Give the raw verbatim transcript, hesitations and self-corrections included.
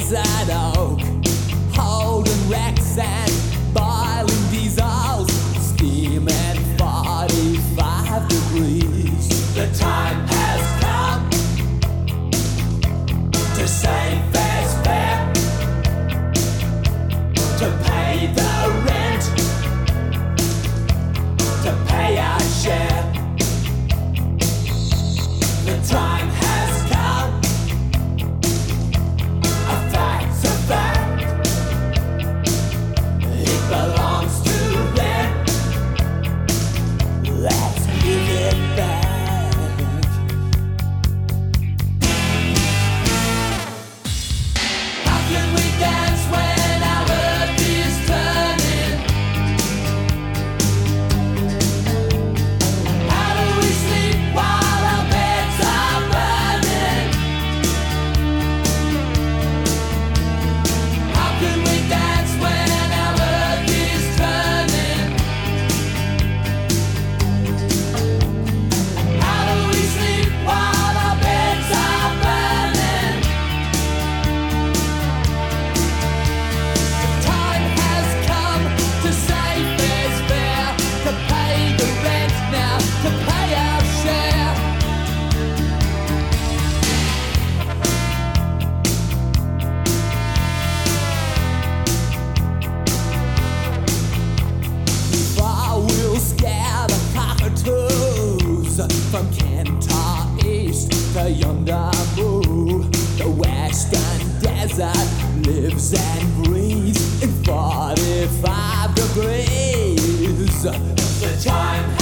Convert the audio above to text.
desert oak, holding wrecks and boiling diesels, steaming forty-five degrees. The time has come to save fair's fair, to pay the rent, to pay our share. The time has come, a fact's a fact, it belongs to them. Let's give it back. How can we dance when our earth is turning? How do we sleep while our beds are burning? How can we dance when our earth is turning? How do we sleep while our beds are burning? The time has come to save fair's fair, to pay the rent now, to pay our share. Before we'll scare the cockatoos from Kentar East to yonder Moo, the western desert lives and breathes in forty-five degrees. The time